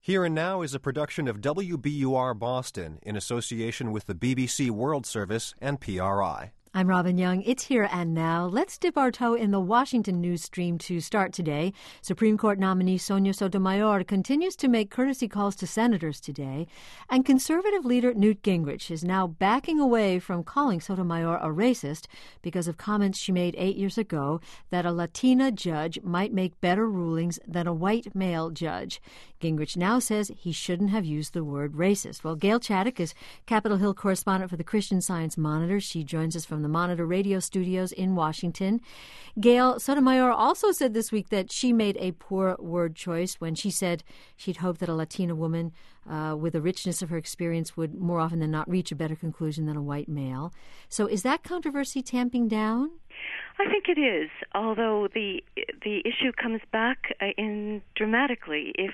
Here and Now is a production of WBUR Boston in association with the BBC World Service and PRI. I'm Robin Young. It's Here and Now. Let's dip our toe in the Washington news stream to start today. Supreme Court nominee Sonia Sotomayor continues to make courtesy calls to senators today. And conservative leader Newt Gingrich is now backing away from calling Sotomayor a racist because of comments she made 8 years ago that a Latina judge might make better rulings than a white male judge. Gingrich now says he shouldn't have used the word racist. Well, Gail Chaddock is Capitol Hill correspondent for the Christian Science Monitor. She joins us from the Monitor radio studios in Washington. Gail, Sotomayor also said this week that she made a poor word choice when she said she'd hoped that a Latina woman with the richness of her experience would more often than not reach a better conclusion than a white male. So is that controversy tamping down? I think it is, although the issue comes back in dramatically if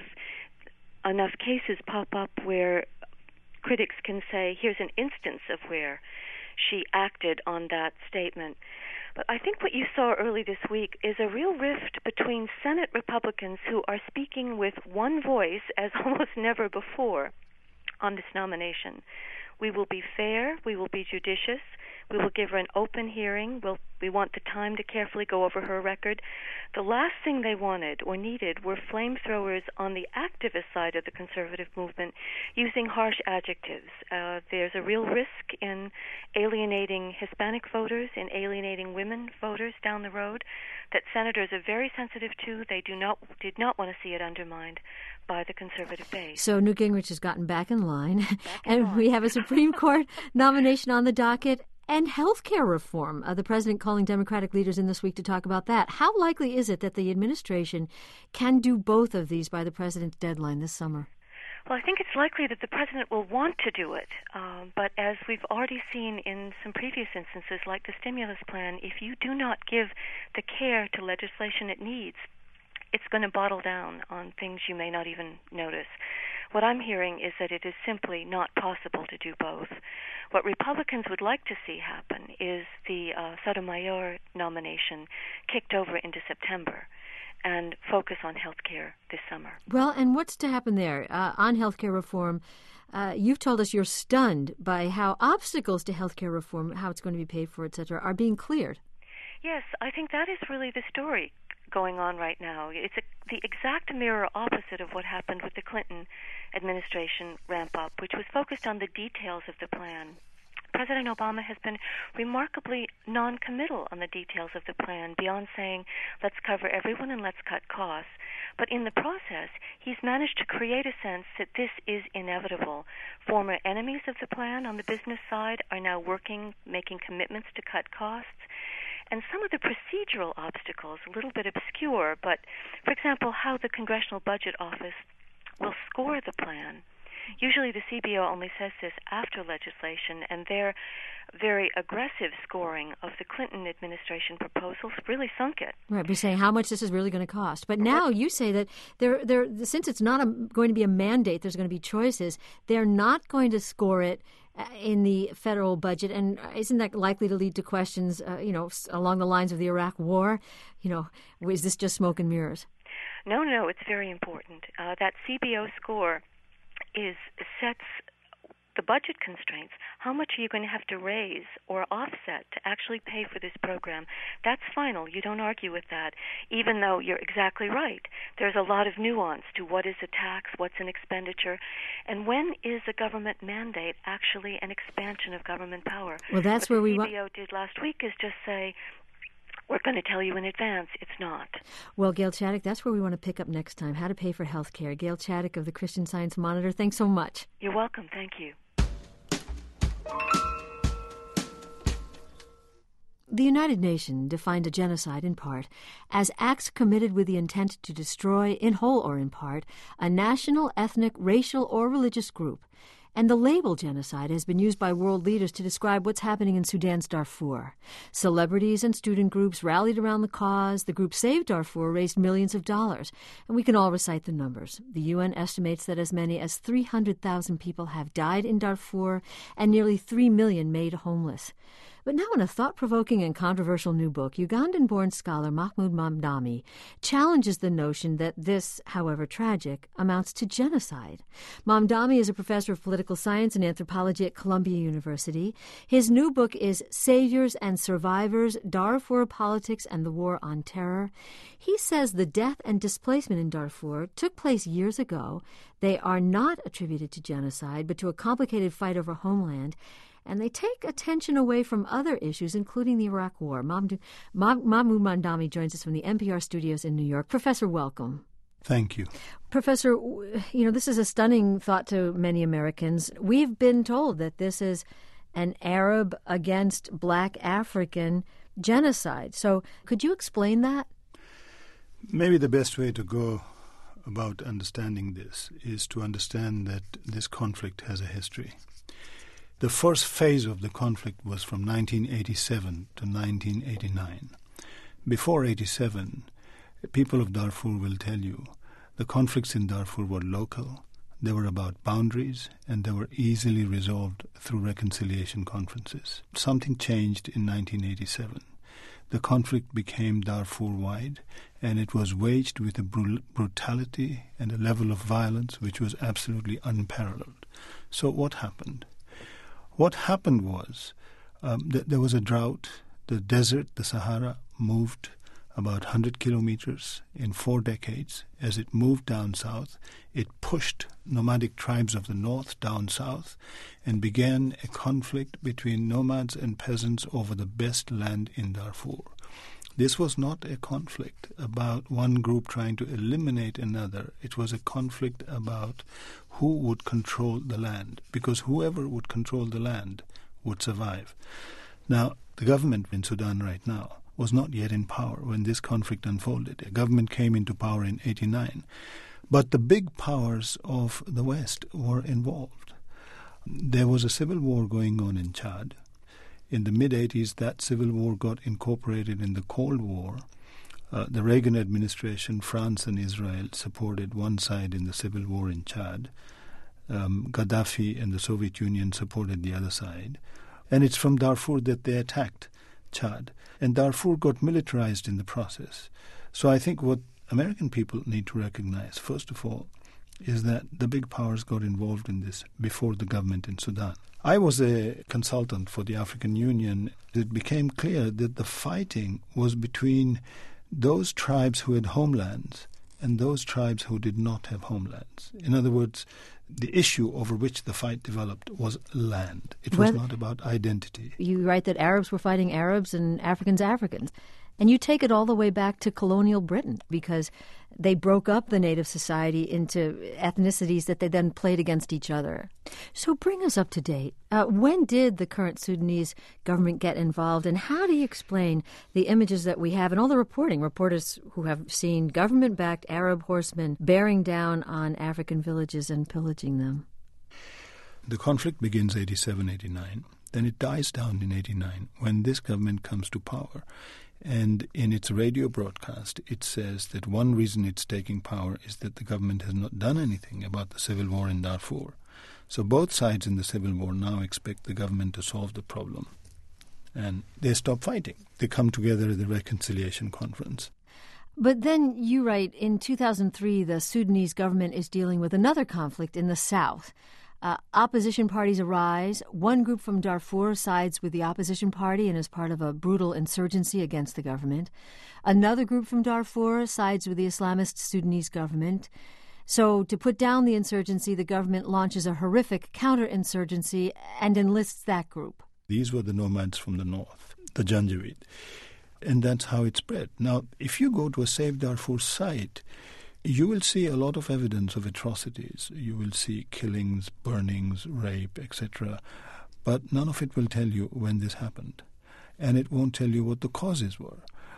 enough cases pop up where critics can say, here's an instance of where she acted on that statement. But I think what you saw early this week is a real rift between Senate Republicans who are speaking with one voice as almost never before on this nomination. We will be fair, we will be judicious, we will give her an open hearing, we want the time to carefully go over her record. The last thing they wanted or needed were flamethrowers on the activist side of the conservative movement using harsh adjectives. There's a real risk in alienating Hispanic voters and alienating women voters down the road that senators are very sensitive to. They did not want to see it undermined by the conservative base. So Newt Gingrich has gotten back in line, we have a Supreme Court nomination on the docket. And health care reform, the president calling Democratic leaders in this week to talk about that. How likely is it that the administration can do both of these by the president's deadline this summer? Well, I think it's likely that the president will want to do it. But as we've already seen in some previous instances, like the stimulus plan, if you do not give the care to legislation it needs, it's going to bottle down on things you may not even notice. What I'm hearing is that it is simply not possible to do both. What Republicans would like to see happen is the Sotomayor nomination kicked over into September and focus on health care this summer. Well, and what's to happen there on health care reform? You've told us you're stunned by how obstacles to health care reform, how it's going to be paid for, et cetera, are being cleared. Yes, I think that is really the story going on right now. It's the exact mirror opposite of what happened with the Clinton administration ramp-up, which was focused on the details of the plan. President Obama has been remarkably non-committal on the details of the plan, beyond saying, let's cover everyone and let's cut costs. But in the process, he's managed to create a sense that this is inevitable. Former enemies of the plan on the business side are now making commitments to cut costs. And some of the procedural obstacles, a little bit obscure, but, for example, how the Congressional Budget Office will score the plan. Usually the CBO only says this after legislation, and their very aggressive scoring of the Clinton administration proposals really sunk it. Right, we're saying how much this is really going to cost. But now you say that since it's not going to be a mandate, there's going to be choices, they're not going to score it in the federal budget, and isn't that likely to lead to questions, along the lines of the Iraq War? Is this just smoke and mirrors? No, it's very important. That CBO score sets the budget constraints. How much are you going to have to raise or offset to actually pay for this program? That's final. You don't argue with that, even though you're exactly right. There's a lot of nuance to what is a tax, what's an expenditure, and when is a government mandate actually an expansion of government power? Well, that's what where the CBO did last week is just say, we're going to tell you in advance. It's not. Well, Gail Chaddock, that's where we want to pick up next time, how to pay for health care. Gail Chaddock of the Christian Science Monitor, thanks so much. You're welcome. Thank you. The United Nations defined a genocide in part as acts committed with the intent to destroy, in whole or in part, a national, ethnic, racial, or religious group. And the label genocide has been used by world leaders to describe what's happening in Sudan's Darfur. Celebrities and student groups rallied around the cause. The group Save Darfur raised millions of dollars. And we can all recite the numbers. The UN estimates that as many as 300,000 people have died in Darfur and nearly 3 million made homeless. But now in a thought-provoking and controversial new book, Ugandan-born scholar Mahmoud Mamdani challenges the notion that this, however tragic, amounts to genocide. Mamdani is a professor of political science and anthropology at Columbia University. His new book is Saviors and Survivors, Darfur Politics and the War on Terror. He says the death and displacement in Darfur took place years ago. They are not attributed to genocide, but to a complicated fight over homeland, and they take attention away from other issues, including the Iraq War. Mahmoud Mamdani joins us from the NPR studios in New York. Professor, welcome. Thank you. Professor, this is a stunning thought to many Americans. We've been told that this is an Arab against Black African genocide. So could you explain that? Maybe the best way to go about understanding this is to understand that this conflict has a history. The first phase of the conflict was from 1987 to 1989. Before 87, people of Darfur will tell you the conflicts in Darfur were local, they were about boundaries, and they were easily resolved through reconciliation conferences. Something changed in 1987. The conflict became Darfur-wide, and it was waged with a brutality and a level of violence which was absolutely unparalleled. So what happened? What happened was that there was a drought. The desert, the Sahara, moved about 100 kilometers in 4 decades. As it moved down south, it pushed nomadic tribes of the north down south and began a conflict between nomads and peasants over the best land in Darfur. This was not a conflict about one group trying to eliminate another. It was a conflict about who would control the land, because whoever would control the land would survive. Now, the government in Sudan right now was not yet in power when this conflict unfolded. A government came into power in 1989. But the big powers of the West were involved. There was a civil war going on in Chad. In the mid-'80s, that civil war got incorporated in the Cold War. The Reagan administration, France and Israel, supported one side in the civil war in Chad. Gaddafi and the Soviet Union supported the other side. And it's from Darfur that they attacked Chad. And Darfur got militarized in the process. So I think what American people need to recognize, first of all, is that the big powers got involved in this before the government in Sudan. I was a consultant for the African Union. It became clear that the fighting was between those tribes who had homelands and those tribes who did not have homelands. In other words, the issue over which the fight developed was land. It was not about identity. You write that Arabs were fighting Arabs and Africans Africans. And you take it all the way back to colonial Britain, because they broke up the native society into ethnicities that they then played against each other. So bring us up to date. When did the current Sudanese government get involved, and how do you explain the images that we have and all the reporters who have seen government-backed Arab horsemen bearing down on African villages and pillaging them? The conflict begins 87, 89. Then it dies down in 89 when this government comes to power. And in its radio broadcast, it says that one reason it's taking power is that the government has not done anything about the civil war in Darfur. So both sides in the civil war now expect the government to solve the problem. And they stop fighting. They come together at the reconciliation conference. But then you write, in 2003, the Sudanese government is dealing with another conflict in the south. Opposition parties arise. One group from Darfur sides with the opposition party and is part of a brutal insurgency against the government. Another group from Darfur sides with the Islamist Sudanese government. So to put down the insurgency, the government launches a horrific counterinsurgency and enlists that group. These were the nomads from the north, the Janjaweed. And that's how it spread. Now, if you go to a Save Darfur site, you will see a lot of evidence of atrocities. You will see killings, burnings, rape, etc. But none of it will tell you when this happened. And it won't tell you what the causes were.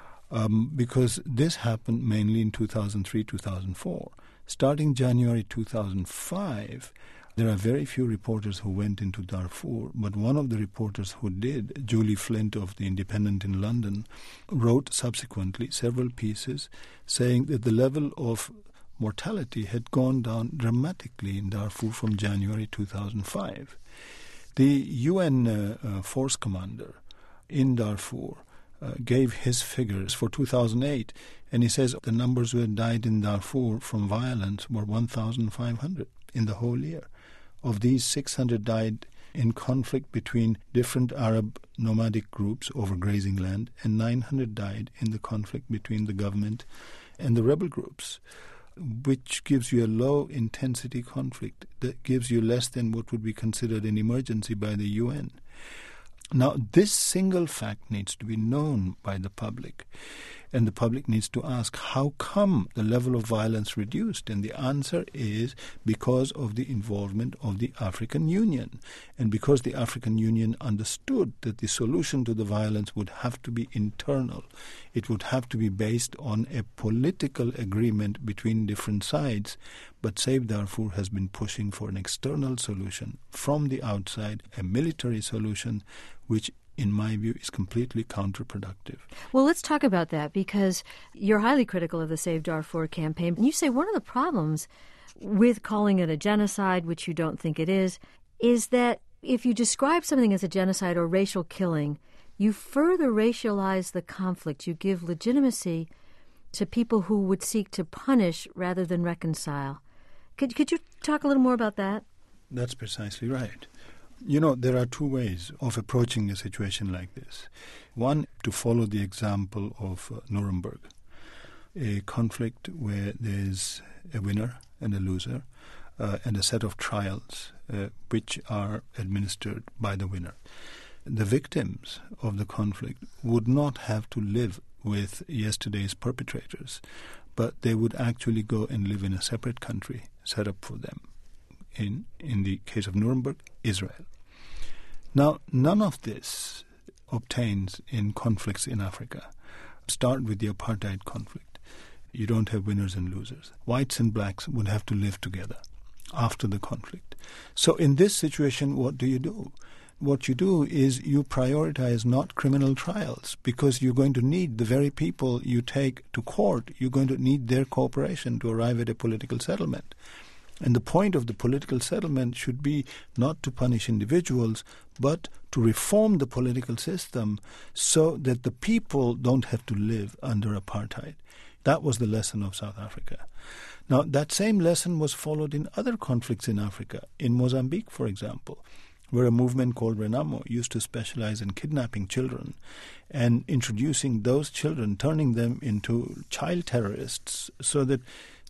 Because this happened mainly in 2003, 2004. Starting January 2005, there are very few reporters who went into Darfur, but one of the reporters who did, Julie Flint of The Independent in London, wrote subsequently several pieces saying that the level of mortality had gone down dramatically in Darfur from January 2005. The UN force commander in Darfur gave his figures for 2008, and he says the numbers who had died in Darfur from violence were 1,500 in the whole year. Of these, 600 died in conflict between different Arab nomadic groups over grazing land, and 900 died in the conflict between the government and the rebel groups, which gives you a low-intensity conflict that gives you less than what would be considered an emergency by the UN. Now, this single fact needs to be known by the public, and the public needs to ask, how come the level of violence reduced? And the answer is because of the involvement of the African Union, and because the African Union understood that the solution to the violence would have to be internal. It would have to be based on a political agreement between different sides. But Save Darfur has been pushing for an external solution from the outside, a military solution, which in my view, is completely counterproductive. Well, let's talk about that, because you're highly critical of the Save Darfur campaign. And you say one of the problems with calling it a genocide, which you don't think it is that if you describe something as a genocide or racial killing, you further racialize the conflict. You give legitimacy to people who would seek to punish rather than reconcile. Could you talk a little more about that? That's precisely right. You know, there are two ways of approaching a situation like this. One, to follow the example of Nuremberg, a conflict where there's a winner and a loser, and a set of trials which are administered by the winner. The victims of the conflict would not have to live with yesterday's perpetrators, but they would actually go and live in a separate country set up for them. In the case of Nuremberg, Israel. Now, none of this obtains in conflicts in Africa. Start with the apartheid conflict. You don't have winners and losers. Whites and blacks would have to live together after the conflict. So in this situation, what do? What you do is you prioritize not criminal trials, because you're going to need the very people you take to court. You're going to need their cooperation to arrive at a political settlement. And the point of the political settlement should be not to punish individuals, but to reform the political system so that the people don't have to live under apartheid. That was the lesson of South Africa. Now, that same lesson was followed in other conflicts in Africa, in Mozambique, for example, where a movement called Renamo used to specialize in kidnapping children and introducing those children, turning them into child terrorists so that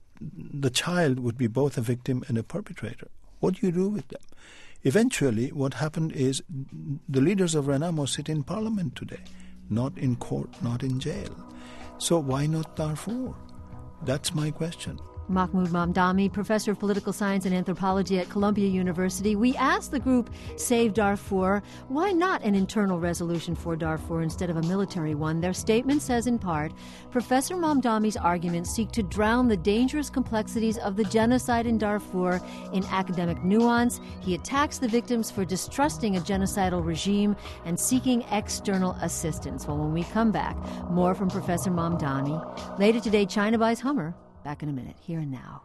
the child would be both a victim and a perpetrator. What do you do with them? Eventually, what happened is the leaders of Renamo sit in parliament today, not in court, not in jail. So why not Darfur? That's my question. Mahmoud Mamdani, professor of political science and anthropology at Columbia University. We asked the group Save Darfur, why not an internal resolution for Darfur instead of a military one? Their statement says, in part, Professor Mamdani's arguments seek to drown the dangerous complexities of the genocide in Darfur in academic nuance. He attacks the victims for distrusting a genocidal regime and seeking external assistance. Well, when we come back, more from Professor Mamdani. Later today, China buys Hummer. Back in a minute, Here and Now.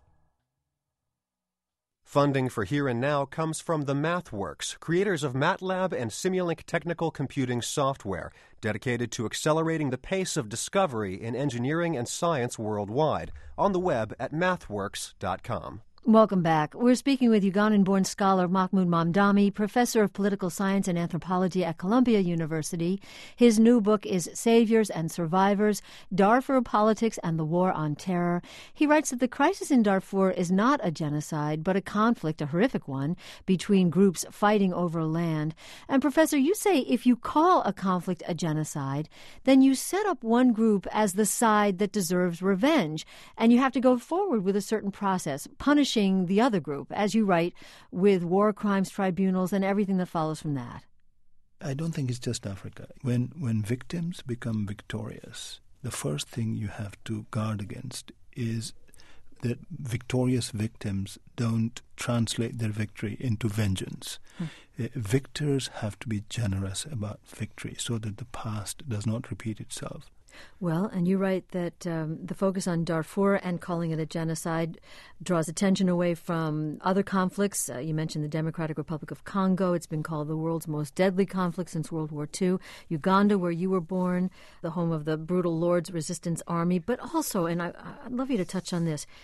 Funding for Here and Now comes from the MathWorks, creators of MATLAB and Simulink technical computing software, dedicated to accelerating the pace of discovery in engineering and science worldwide, on the web at mathworks.com. Welcome back. We're speaking with Ugandan-born scholar Mahmoud Mamdani, professor of political science and anthropology at Columbia University. His new book is Saviors and Survivors, Darfur Politics and the War on Terror. He writes that the crisis in Darfur is not a genocide, but a conflict, a horrific one, between groups fighting over land. And Professor, you say if you call a conflict a genocide, then you set up one group as the side that deserves revenge, and you have to go forward with a certain process, punishing the other group, as you write, with war crimes tribunals and everything that follows from that. I don't think it's just Africa. When victims become victorious, the first thing you have to guard against is that victorious victims don't translate their victory into vengeance. Victors have to be generous about victory so that the past does not repeat itself. Well, and you write that the focus on Darfur and calling it a genocide draws attention away from other conflicts. You mentioned the Democratic Republic of Congo. It's been called the world's most deadly conflict since World War II. Uganda, where you were born, the home of the brutal Lord's Resistance Army. But also, and I'd love you to touch on this,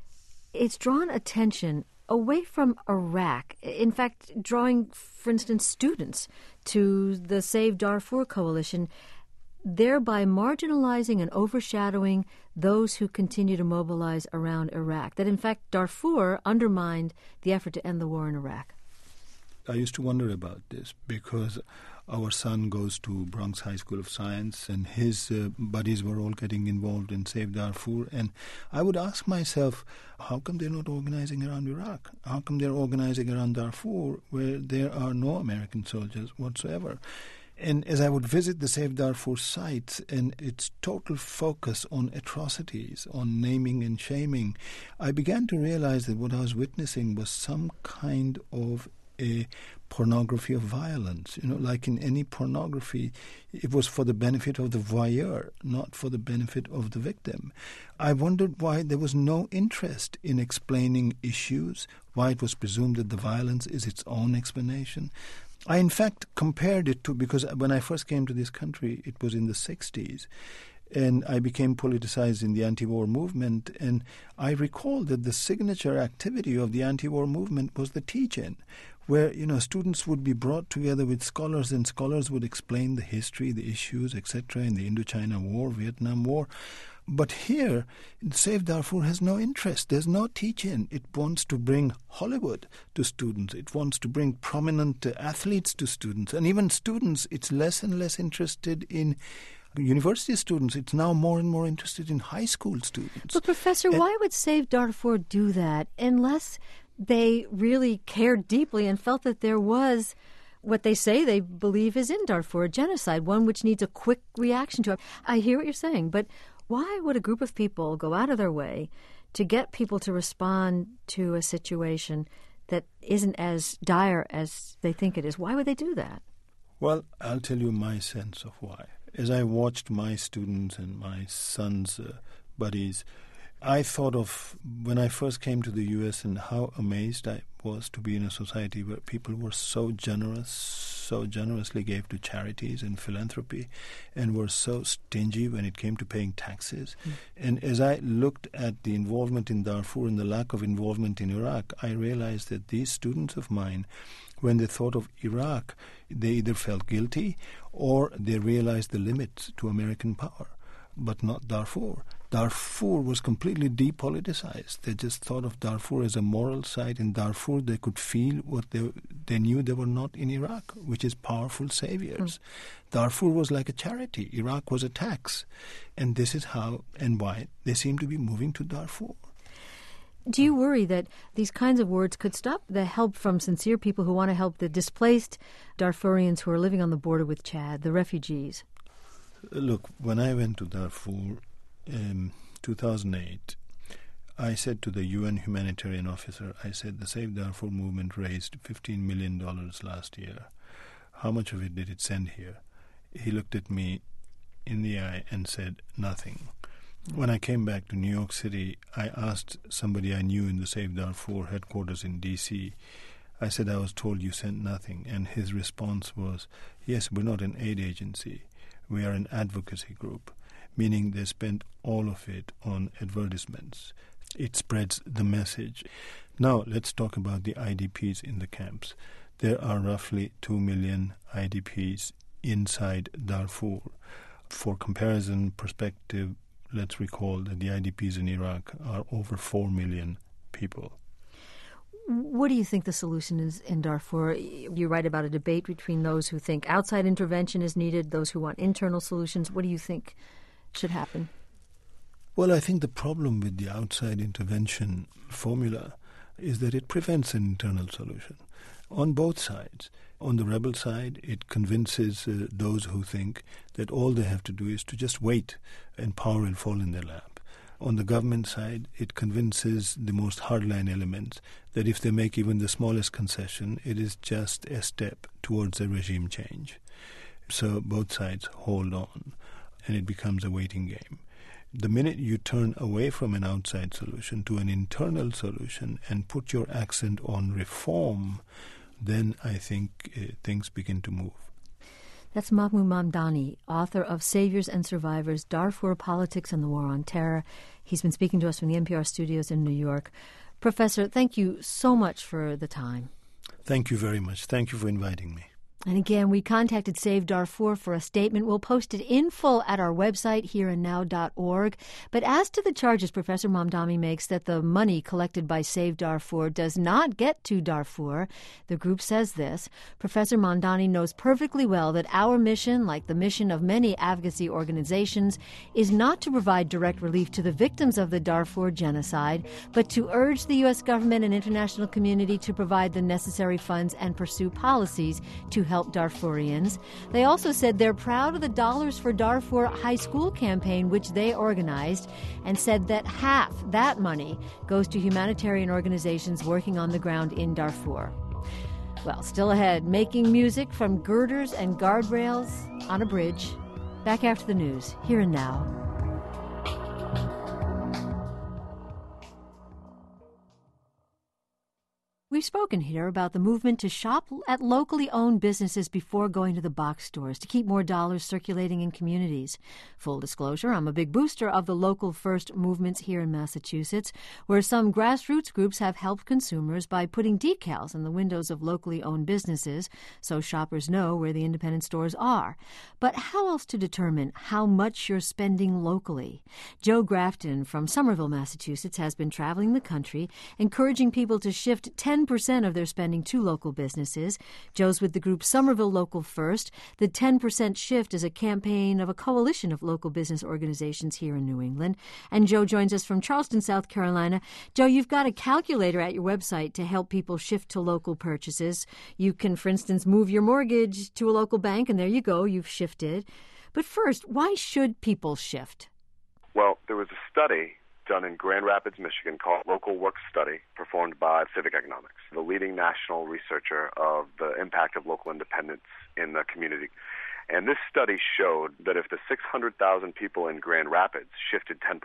it's drawn attention away from Iraq. In fact, drawing, for instance, students to the Save Darfur Coalition, thereby marginalizing and overshadowing those who continue to mobilize around Iraq. That, in fact, Darfur undermined the effort to end the war in Iraq. I used to wonder about this because our son goes to Bronx High School of Science and his buddies were all getting involved in Save Darfur. And I would ask myself, how come they're not organizing around Iraq? How come they're organizing around Darfur where there are no American soldiers whatsoever? And as I would visit the Save Darfur sites and its total focus on atrocities, on naming and shaming, I began to realize that what I was witnessing was some kind of a pornography of violence. Like in any pornography, it was for the benefit of the voyeur, not for the benefit of the victim. I wondered why there was no interest in explaining issues, why it was presumed that the violence is its own explanation. I, in fact, compared it to, because when I first came to this country, it was in the 60s, and I became politicized in the anti-war movement, and I recall that the signature activity of the anti-war movement was the teach-in, where, students would be brought together with scholars, and scholars would explain the history, the issues, etc., in the Indochina War, Vietnam War. But here, Save Darfur has no interest. There's no teach-in. It wants to bring Hollywood to students. It wants to bring prominent athletes to students. And even students, it's less and less interested in university students. It's now more and more interested in high school students. But, Professor, why would Save Darfur do that unless they really cared deeply and felt that there was what they say they believe is in Darfur, a genocide, one which needs a quick reaction to it? I hear what you're saying, but why would a group of people go out of their way to get people to respond to a situation that isn't as dire as they think it is? Why would they do that? Well, I'll tell you my sense of why. As I watched my students and my son's buddies, I thought of when I first came to the U.S. and how amazed I was to be in a society where people were so generous, so generously gave to charities and philanthropy, and were so stingy when it came to paying taxes. And as I looked at the involvement in Darfur and the lack of involvement in Iraq, I realized that these students of mine, when they thought of Iraq, they either felt guilty or they realized the limits to American power, but not Darfur. Darfur was completely depoliticized. They just thought of Darfur as a moral site. In Darfur, they could feel what they knew they were not in Iraq, which is powerful saviors. Darfur was like a charity. Iraq was a tax. And this is how and why they seem to be moving to Darfur. Do you worry that these kinds of words could stop the help from sincere people who want to help the displaced Darfurians who are living on the border with Chad, the refugees? Look, when I went to Darfur in 2008, I said to the UN humanitarian officer, I said, the Save Darfur movement raised $15 million last year. How much of it did it send here? He looked at me in the eye and said, nothing. When I came back to New York City, I asked somebody I knew in the Save Darfur headquarters in D.C., I said, I was told you sent nothing. And his response was, yes, we're not an aid agency. We are an advocacy group, meaning they spent all of it on advertisements. It spreads the message. Now, let's talk about the IDPs in the camps. There are roughly 2 million IDPs inside Darfur. For comparison perspective, let's recall that the IDPs in Iraq are over 4 million people. What do you think the solution is in Darfur? You write about a debate between those who think outside intervention is needed, those who want internal solutions. What do you think should happen? Well, I think the problem with the outside intervention formula is that it prevents an internal solution on both sides. On the rebel side, it convinces those who think that all they have to do is to just wait and power will fall in their lap. On the government side, it convinces the most hardline elements that if they make even the smallest concession, it is just a step towards a regime change. So both sides hold on. and it becomes a waiting game. The minute you turn away from an outside solution to an internal solution and put your accent on reform, then I think things begin to move. That's Mahmoud Mamdani, author of Saviors and Survivors, Darfur Politics and the War on Terror. He's been speaking to us from the NPR studios in New York. Professor, thank you so much for the time. Thank you very much. Thank you for inviting me. And again, we contacted Save Darfur for a statement. We'll post it in full at our website, hereandnow.org. But as to the charges Professor Mamdani makes that the money collected by Save Darfur does not get to Darfur, the group says this: Professor Mamdani knows perfectly well that our mission, like the mission of many advocacy organizations, is not to provide direct relief to the victims of the Darfur genocide, but to urge the U.S. government and international community to provide the necessary funds and pursue policies to help Darfurians. They also said they're proud of the Dollars for Darfur high school campaign, which they organized, and said that half that money goes to humanitarian organizations working on the ground in Darfur. Well, still ahead, making music from girders and guardrails on a bridge. Back after the news, Here and Now. We've spoken here about the movement to shop at locally owned businesses before going to the box stores to keep more dollars circulating in communities. Full disclosure, I'm a big booster of the local first movements here in Massachusetts, where some grassroots groups have helped consumers by putting decals in the windows of locally owned businesses so shoppers know where the independent stores are. But how else to determine how much you're spending locally? Joe Grafton from Somerville, Massachusetts, has been traveling the country, encouraging people to shift 10% of their spending to local businesses. Joe's with the group Somerville Local First. The 10% shift is a campaign of a coalition of local business organizations here in New England. And Joe joins us from Charleston, South Carolina. Joe, you've got a calculator at your website to help people shift to local purchases. You can, for instance, move your mortgage to a local bank, and there you go, you've shifted. But first, why should people shift? Well, there was a study done in Grand Rapids, Michigan, called Local Work Study, performed by Civic Economics, the leading national researcher of the impact of local independence in the community. And this study showed that if the 600,000 people in Grand Rapids shifted 10%,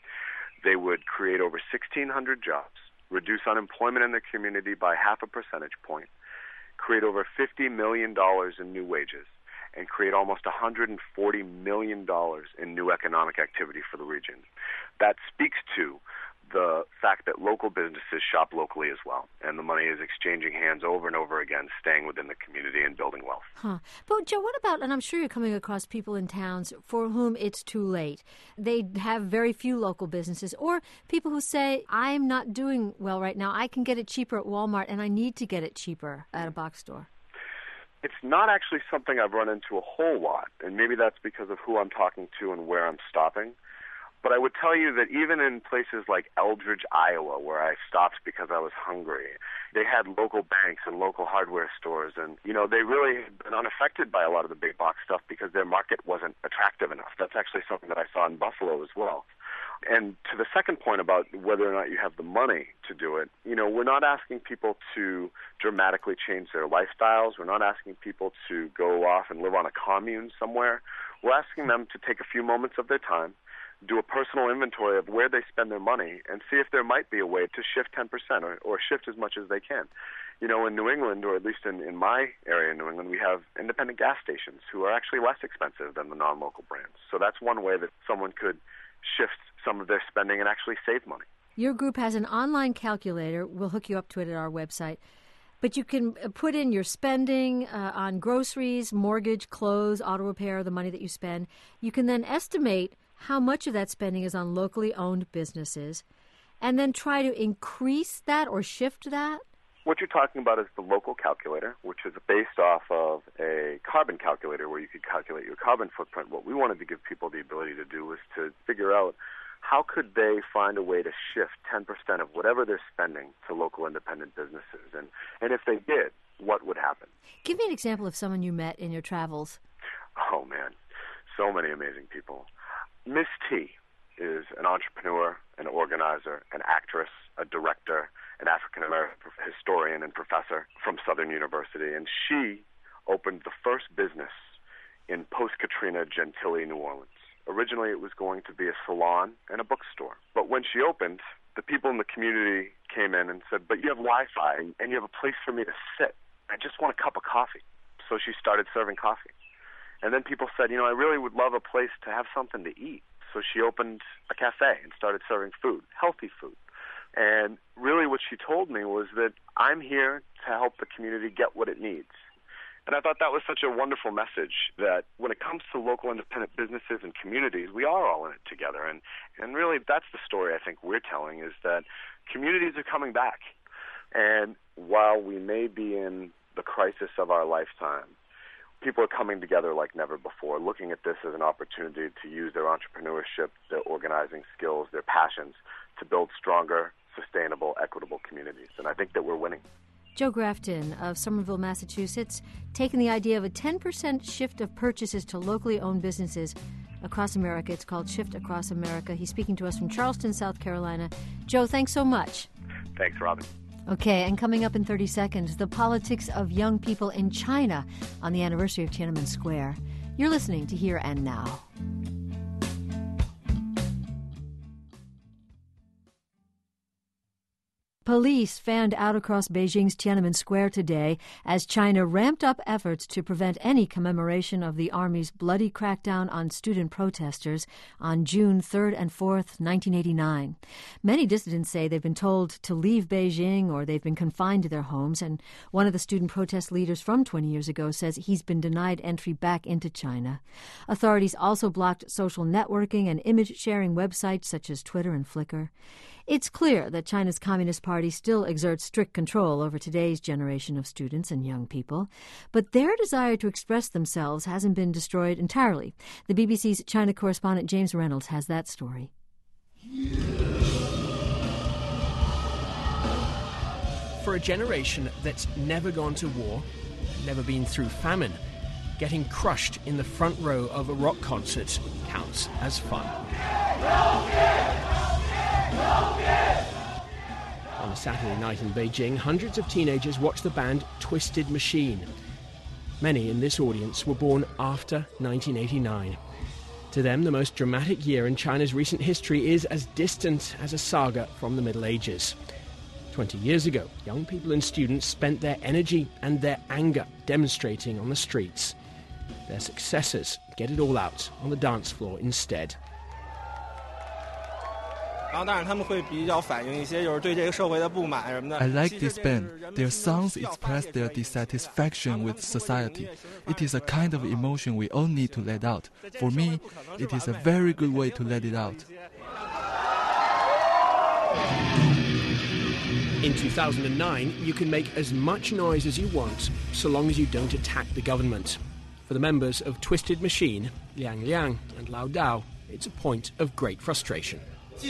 they would create over 1,600 jobs, reduce unemployment in the community by 0.5 percentage point, create over $50 million in new wages, and create almost $140 million in new economic activity for the region. That speaks to the fact that local businesses shop locally as well, and the money is exchanging hands over and over again, staying within the community and building wealth. But, Joe, what about, and I'm sure you're coming across people in towns for whom it's too late. They have very few local businesses, or people who say, I'm not doing well right now. I can get it cheaper at Walmart, and I need to get it cheaper at a box store. It's not actually something I've run into a whole lot, and maybe that's because of who I'm talking to and where I'm stopping. But I would tell you that even in places like Eldridge, Iowa, where I stopped because I was hungry, they had local banks and local hardware stores, and, they really had been unaffected by a lot of the big box stuff because their market wasn't attractive enough. That's actually something that I saw in Buffalo as well. And to the second point about whether or not you have the money to do it, we're not asking people to dramatically change their lifestyles. We're not asking people to go off and live on a commune somewhere. We're asking them to take a few moments of their time, do a personal inventory of where they spend their money, and see if there might be a way to shift 10% or shift as much as they can. In New England, or at least in my area in New England, we have independent gas stations who are actually less expensive than the non-local brands. So that's one way that someone could shift some of their spending and actually save money. Your group has an online calculator. We'll hook you up to it at our website. But you can put in your spending on groceries, mortgage, clothes, auto repair, the money that you spend. You can then estimate how much of that spending is on locally owned businesses, and then try to increase that or shift that? What you're talking about is the local calculator, which is based off of a carbon calculator where you could calculate your carbon footprint. What we wanted to give people the ability to do was to figure out how could they find a way to shift 10% of whatever they're spending to local independent businesses. And if they did, what would happen? Give me an example of someone you met in your travels. Oh, man, so many amazing people. Miss T is an entrepreneur, an organizer, an actress, a director, an African-American historian and professor from Southern University, and she opened the first business in post-Katrina Gentilly, New Orleans. Originally, it was going to be a salon and a bookstore. But when she opened, the people in the community came in and said, but you have Wi-Fi and you have a place for me to sit. I just want a cup of coffee. So she started serving coffee. And then people said, I really would love a place to have something to eat. So she opened a cafe and started serving food, healthy food. And really what she told me was that I'm here to help the community get what it needs. And I thought that was such a wonderful message that when it comes to local independent businesses and communities, we are all in it together. And really that's the story I think we're telling, is that communities are coming back. And while we may be in the crisis of our lifetime, people are coming together like never before, looking at this as an opportunity to use their entrepreneurship, their organizing skills, their passions to build stronger, sustainable, equitable communities. And I think that we're winning. Joe Grafton of Somerville, Massachusetts, taking the idea of a 10% shift of purchases to locally owned businesses across America. It's called Shift Across America. He's speaking to us from Charleston, South Carolina. Joe, thanks so much. Thanks, Robin. Okay, and coming up in 30 seconds, the politics of young people in China on the anniversary of Tiananmen Square. You're listening to Here and Now. Police fanned out across Beijing's Tiananmen Square today as China ramped up efforts to prevent any commemoration of the Army's bloody crackdown on student protesters on June 3rd and 4th, 1989. Many dissidents say they've been told to leave Beijing or they've been confined to their homes, and one of the student protest leaders from 20 years ago says he's been denied entry back into China. Authorities also blocked social networking and image-sharing websites such as Twitter and Flickr. It's clear that China's Communist Party still exerts strict control over today's generation of students and young people, but their desire to express themselves hasn't been destroyed entirely. The BBC's China correspondent James Reynolds has that story. For a generation that's never gone to war, never been through famine, getting crushed in the front row of a rock concert counts as fun. On a Saturday night in Beijing, hundreds of teenagers watched the band Twisted Machine. Many in this audience were born after 1989. To them, the most dramatic year in China's recent history is as distant as a saga from the Middle Ages. 20 years ago, young people and students spent their energy and their anger demonstrating on the streets. Their successors get it all out on the dance floor instead. I like this band. Their songs express their dissatisfaction with society. It is a kind of emotion we all need to let out. For me, it is a very good way to let it out. In 2009, you can make as much noise as you want, so long as you don't attack the government. For the members of Twisted Machine, Liang Liang and Lao Dao, it's a point of great frustration.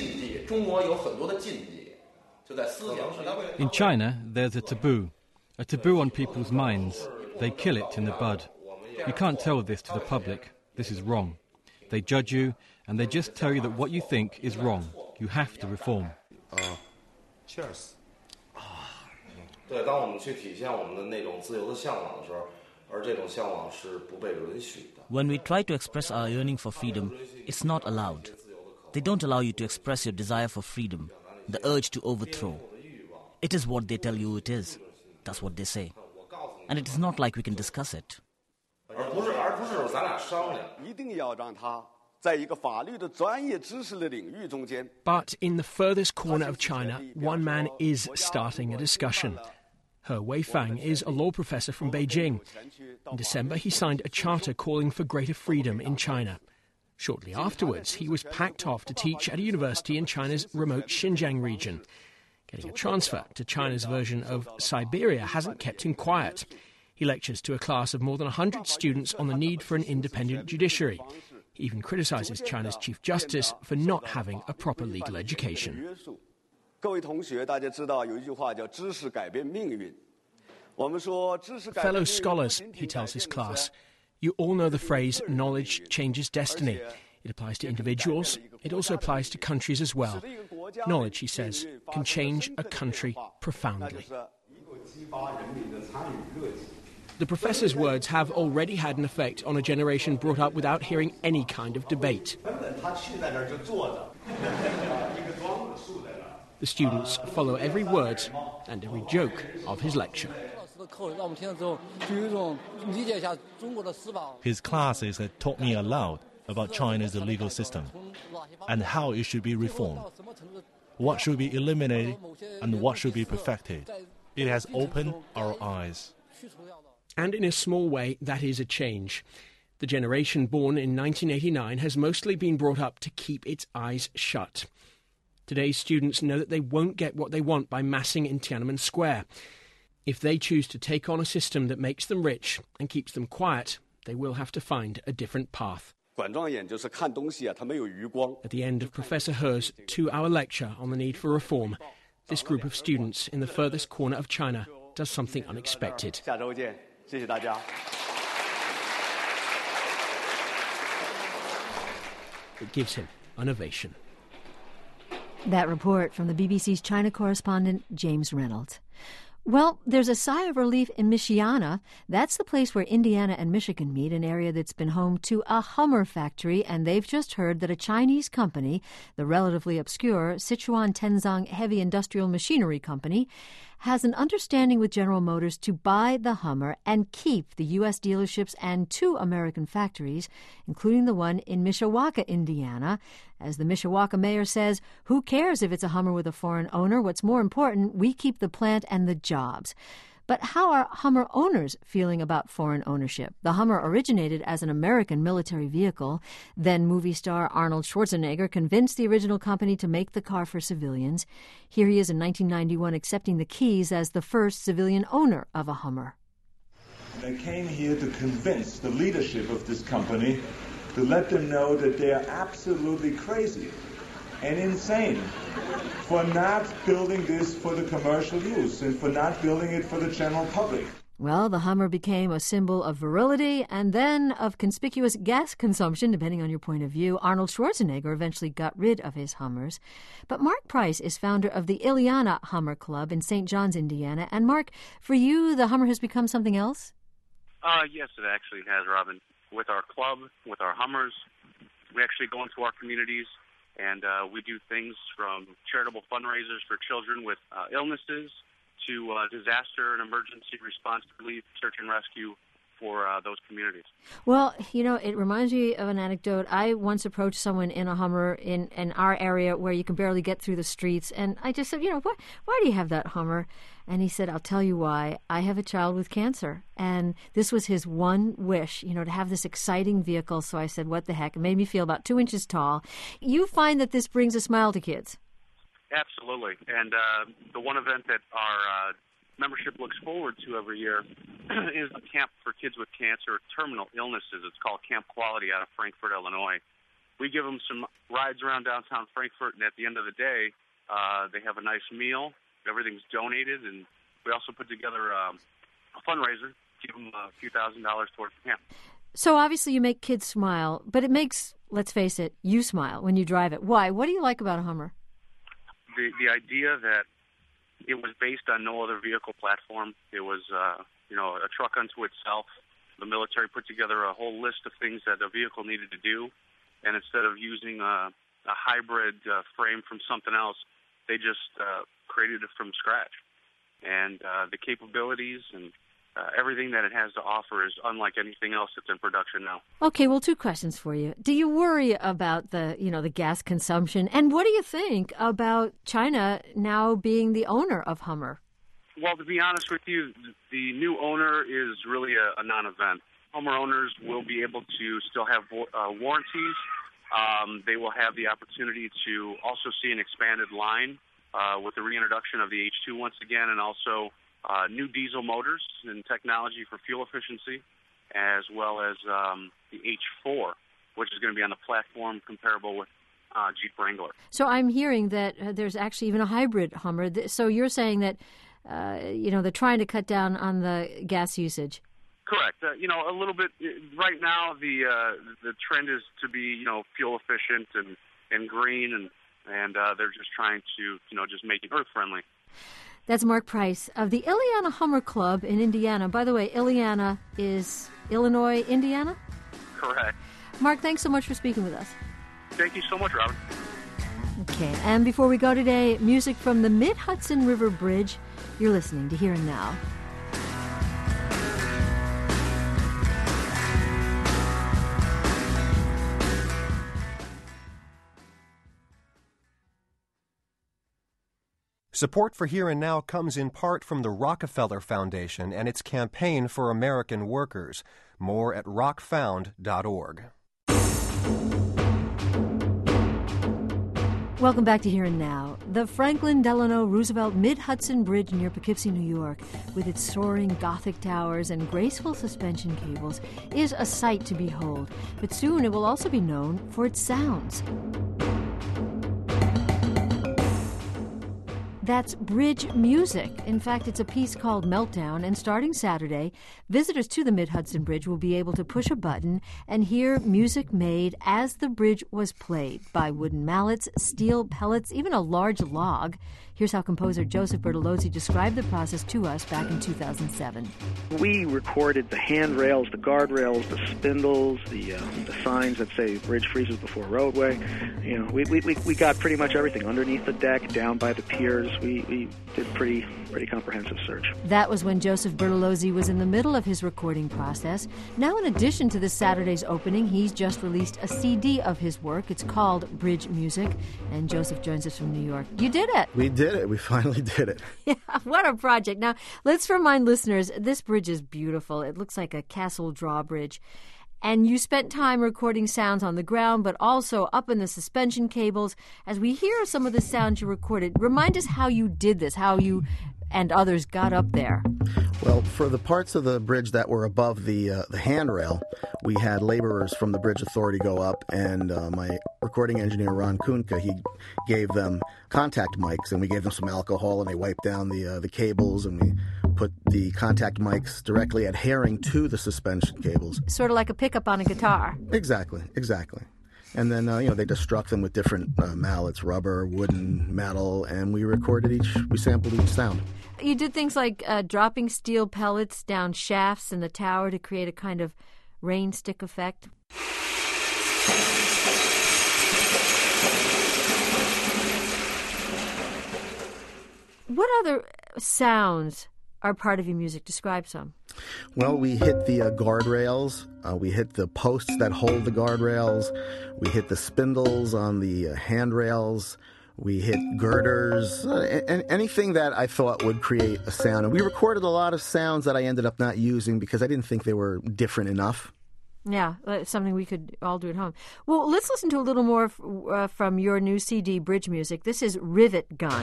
In China, there's a taboo on people's minds. They kill it in the bud. You can't tell this to the public. This is wrong. They judge you, and they just tell you that what you think is wrong. You have to reform. Cheers. When we try to express our yearning for freedom, it's not allowed. They don't allow you to express your desire for freedom, the urge to overthrow. It is what they tell you it is. That's what they say. And it is not like we can discuss it. But in the furthest corner of China, one man is starting a discussion. He Weifang is a law professor from Beijing. In December, he signed a charter calling for greater freedom in China. Shortly afterwards, he was packed off to teach at a university in China's remote Xinjiang region. Getting a transfer to China's version of Siberia hasn't kept him quiet. He lectures to a class of more than 100 students on the need for an independent judiciary. He even criticizes China's Chief Justice for not having a proper legal education. Fellow scholars, he tells his class, you all know the phrase, knowledge changes destiny. It applies to individuals. It also applies to countries as well. Knowledge, he says, can change a country profoundly. The professor's words have already had an effect on a generation brought up without hearing any kind of debate. The students follow every word and every joke of his lecture. His classes had taught me a lot about China's legal system and how it should be reformed, what should be eliminated and what should be perfected. It has opened our eyes. And in a small way, that is a change. The generation born in 1989 has mostly been brought up to keep its eyes shut. Today's students know that they won't get what they want by massing in Tiananmen Square. If they choose to take on a system that makes them rich and keeps them quiet, they will have to find a different path. At the end of Professor He's 2-hour lecture on the need for reform, this group of students in the furthest corner of China does something unexpected. It gives him an ovation. That report from the BBC's China correspondent, James Reynolds. Well, there's a sigh of relief in Michiana. That's the place where Indiana and Michigan meet, an area that's been home to a Hummer factory, and they've just heard that a Chinese company, the relatively obscure Sichuan Tenzong Heavy Industrial Machinery Company, has an understanding with General Motors to buy the Hummer and keep the U.S. dealerships and 2 American factories, including the one in Mishawaka, Indiana. As the Mishawaka mayor says, who cares if it's a Hummer with a foreign owner? What's more important, we keep the plant and the jobs. But how are Hummer owners feeling about foreign ownership? The Hummer originated as an American military vehicle. Then movie star Arnold Schwarzenegger convinced the original company to make the car for civilians. Here he is in 1991 accepting the keys as the first civilian owner of a Hummer. I came here to convince the leadership of this company to let them know that they are absolutely crazy and insane for not building this for the commercial use and for not building it for the general public. Well, the Hummer became a symbol of virility and then of conspicuous gas consumption, depending on your point of view. Arnold Schwarzenegger eventually got rid of his Hummers. But Mark Price is founder of the Illiana Hummer Club in St. John's, Indiana. And Mark, for you, the Hummer has become something else? Yes, it actually has, Robin. With our club, with our Hummers, we actually go into our communities and we do things from charitable fundraisers for children with illnesses to disaster and emergency response relief, search and rescue for those communities. Well, you know, it reminds me of an anecdote. I once approached someone in a Hummer in our area where you can barely get through the streets, and I just said, you know, why do you have that Hummer? And he said, I'll tell you why. I have a child with cancer, and this was his one wish, you know, to have this exciting vehicle. So I said, what the heck? It made me feel about 2 inches tall. You find that this brings a smile to kids? Absolutely. And the one event that our membership looks forward to every year is a camp for kids with cancer or terminal illnesses. It's called Camp Quality out of Frankfort, Illinois. We give them some rides around downtown Frankfort, and at the end of the day, they have a nice meal. Everything's donated, and we also put together a fundraiser, give them a few $1,000s towards the camp. So obviously you make kids smile, but it makes, let's face it, you smile when you drive it. Why? What do you like about a Hummer? The idea that it was based on no other vehicle platform. It was, a truck unto itself. The military put together a whole list of things that a vehicle needed to do, and instead of using a hybrid frame from something else, they just created it from scratch. And the capabilities and everything that it has to offer is unlike anything else that's in production now. Okay, well, 2 questions for you. Do you worry about the gas consumption? And what do you think about China now being the owner of Hummer? Well, to be honest with you, the new owner is really a non-event. Hummer owners will be able to still have warranties. They will have the opportunity to also see an expanded line with the reintroduction of the H2 once again, and also new diesel motors and technology for fuel efficiency, as well as the H4, which is going to be on the platform comparable with Jeep Wrangler. So I'm hearing that there's actually even a hybrid Hummer. So you're saying that, they're trying to cut down on the gas usage. Correct. A little bit. Right now, the trend is to be, fuel efficient and green, and they're just trying to, just make it earth friendly. That's Mark Price of the Illiana Hummer Club in Indiana. By the way, Illiana is Illinois, Indiana? Correct. Mark, thanks so much for speaking with us. Thank you so much, Robin. Okay, and before we go today, music from the Mid-Hudson River Bridge. You're listening to Here and Now. Support for Here and Now comes in part from the Rockefeller Foundation and its campaign for American workers. More at rockfound.org. Welcome back to Here and Now. The Franklin Delano Roosevelt Mid-Hudson Bridge near Poughkeepsie, New York, with its soaring Gothic towers and graceful suspension cables, is a sight to behold. But soon it will also be known for its sounds. That's bridge music. In fact, it's a piece called Meltdown, and starting Saturday, visitors to the Mid-Hudson Bridge will be able to push a button and hear music made as the bridge was played by wooden mallets, steel pellets, even a large log. Here's how composer Joseph Bertolozzi described the process to us back in 2007. We recorded the handrails, the guardrails, the spindles, the signs that say bridge freezes before roadway. You know, we got pretty much everything underneath the deck, down by the piers. We did pretty comprehensive search. That was when Joseph Bertolozzi was in the middle of his recording process. Now, in addition to this Saturday's opening, he's just released a CD of his work. It's called Bridge Music, and Joseph joins us from New York. You did it. We did it. We finally did it. Yeah, what a project. Now, let's remind listeners, this bridge is beautiful. It looks like a castle drawbridge. And you spent time recording sounds on the ground, but also up in the suspension cables. As we hear some of the sounds you recorded, remind us how you did this, how you and others got up there. Well, for the parts of the bridge that were above the handrail, we had laborers from the Bridge Authority go up, and my recording engineer, Ron Kunka, he gave them contact mics, and we gave them some alcohol, and they wiped down the cables, and we put the contact mics directly adhering to the suspension cables. Sort of like a pickup on a guitar. Exactly. And then, they just struck them with different mallets, rubber, wooden, metal, and we sampled each sound. You did things like dropping steel pellets down shafts in the tower to create a kind of rain stick effect. What other sounds are part of your music? Describe some. Well, we hit the guardrails. We hit the posts that hold the guardrails. We hit the spindles on the handrails. We hit girders, and anything that I thought would create a sound. And we recorded a lot of sounds that I ended up not using because I didn't think they were different enough. Yeah, something we could all do at home. Well, let's listen to a little more from your new CD, Bridge Music. This is Rivet Gun.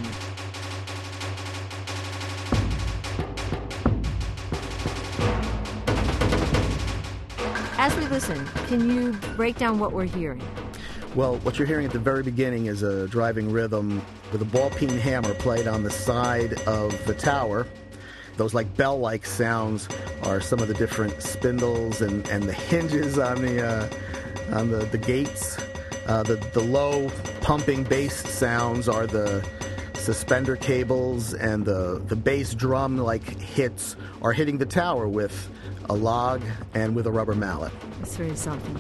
As we listen, can you break down what we're hearing? Well, what you're hearing at the very beginning is a driving rhythm with a ball-peen hammer played on the side of the tower. Those like bell-like sounds are some of the different spindles and the hinges on the gates. The low pumping bass sounds are the suspender cables, and the bass drum-like hits are hitting the tower with a log and with a rubber mallet. That's really something.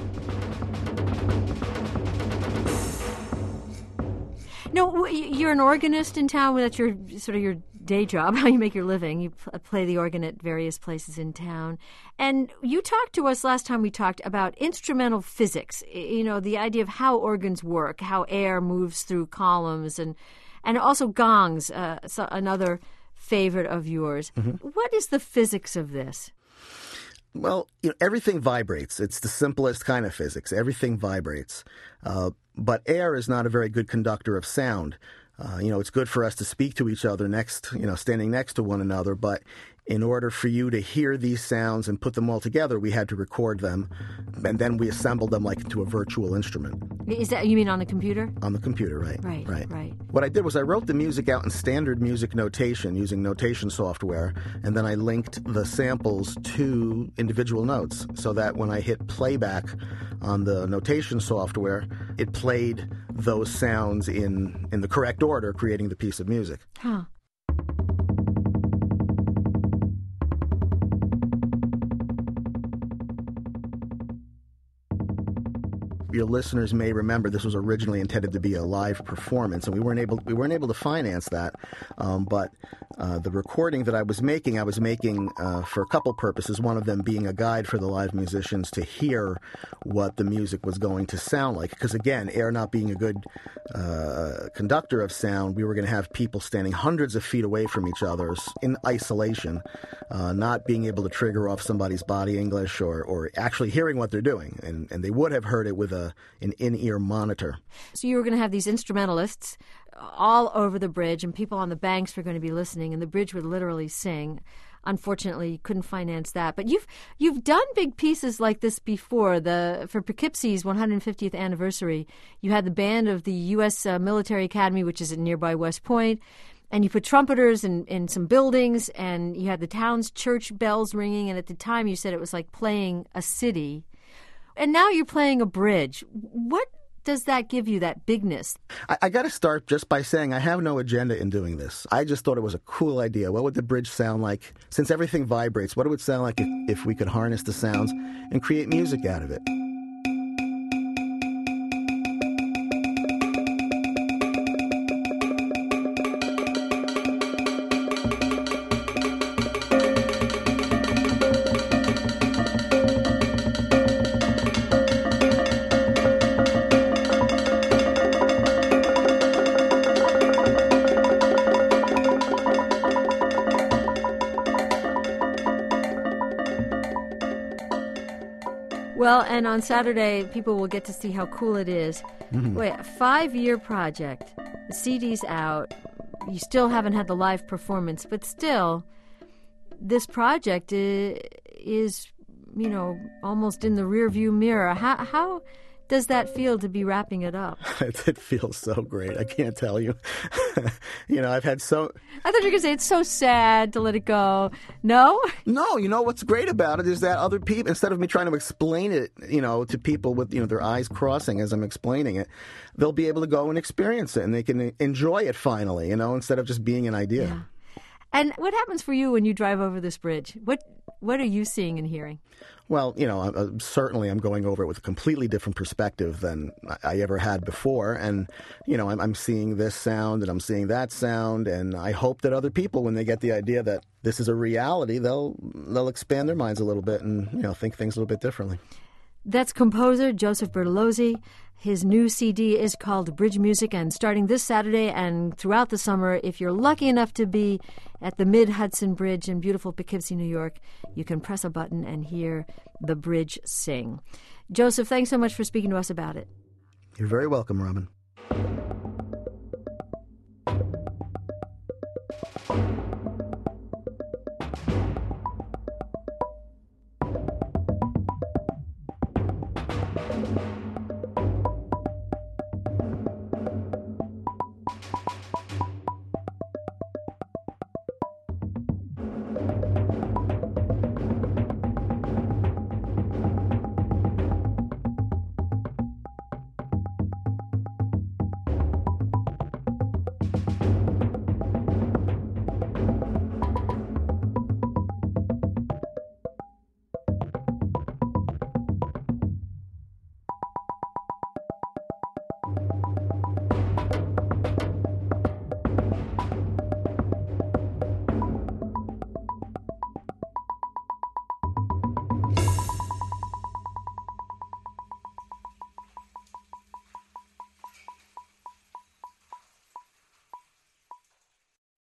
No, you're an organist in town. That's your day job, how you make your living. You play the organ at various places in town. And you talked to us last time we talked about instrumental physics, the idea of how organs work, how air moves through columns, and also gongs, another favorite of yours. Mm-hmm. What is the physics of this? Well, everything vibrates. It's the simplest kind of physics. Everything vibrates. But air is not a very good conductor of sound. It's good for us to speak to each other standing next to one another, but in order for you to hear these sounds and put them all together, we had to record them, and then we assembled them like into a virtual instrument. Is that, you mean on the computer? On the computer, right. Right. What I did was I wrote the music out in standard music notation using notation software, and then I linked the samples to individual notes so that when I hit playback on the notation software, it played those sounds in the correct order, creating the piece of music. Huh. your listeners may remember, this was originally intended to be a live performance, and we weren't able to finance that. But the recording that I was making for a couple purposes. One of them being a guide for the live musicians to hear what the music was going to sound like. Because again, air not being a good conductor of sound, we were going to have people standing hundreds of feet away from each other in isolation, not being able to trigger off somebody's body English or actually hearing what they're doing. And they would have heard it with an in-ear monitor. So you were going to have these instrumentalists all over the bridge, and people on the banks were going to be listening, and the bridge would literally sing. Unfortunately, you couldn't finance that. But you've done big pieces like this before. For Poughkeepsie's 150th anniversary, you had the band of the U.S. Military Academy, which is at nearby West Point, and you put trumpeters in some buildings, and you had the town's church bells ringing, and at the time you said it was like playing a city. And now you're playing a bridge. What does that give you, that bigness? I got to start just by saying I have no agenda in doing this. I just thought it was a cool idea. What would the bridge sound like? Since everything vibrates, what it would sound like if we could harness the sounds and create music out of it. Well, and on Saturday, people will get to see how cool it is. Mm-hmm. Wait, a 5-year project. The CD's out. You still haven't had the live performance, but still, this project is almost in the rearview mirror. How does that feel to be wrapping it up? It feels so great. I can't tell you. I've had so... I thought you were going to say it's so sad to let it go. No? No, what's great about it is that other people, instead of me trying to explain it, to people with, their eyes crossing as I'm explaining it, they'll be able to go and experience it, and they can enjoy it finally, instead of just being an idea. Yeah. And what happens for you when you drive over this bridge? What are you seeing and hearing? Well, certainly I'm going over it with a completely different perspective than I ever had before. And, I'm seeing this sound and I'm seeing that sound. And I hope that other people, when they get the idea that this is a reality, they'll expand their minds a little bit and, think things a little bit differently. That's composer Joseph Bertolozzi. His new CD is called Bridge Music, and starting this Saturday and throughout the summer, if you're lucky enough to be at the Mid-Hudson Bridge in beautiful Poughkeepsie, New York, you can press a button and hear the bridge sing. Joseph, thanks so much for speaking to us about it. You're very welcome, Robin.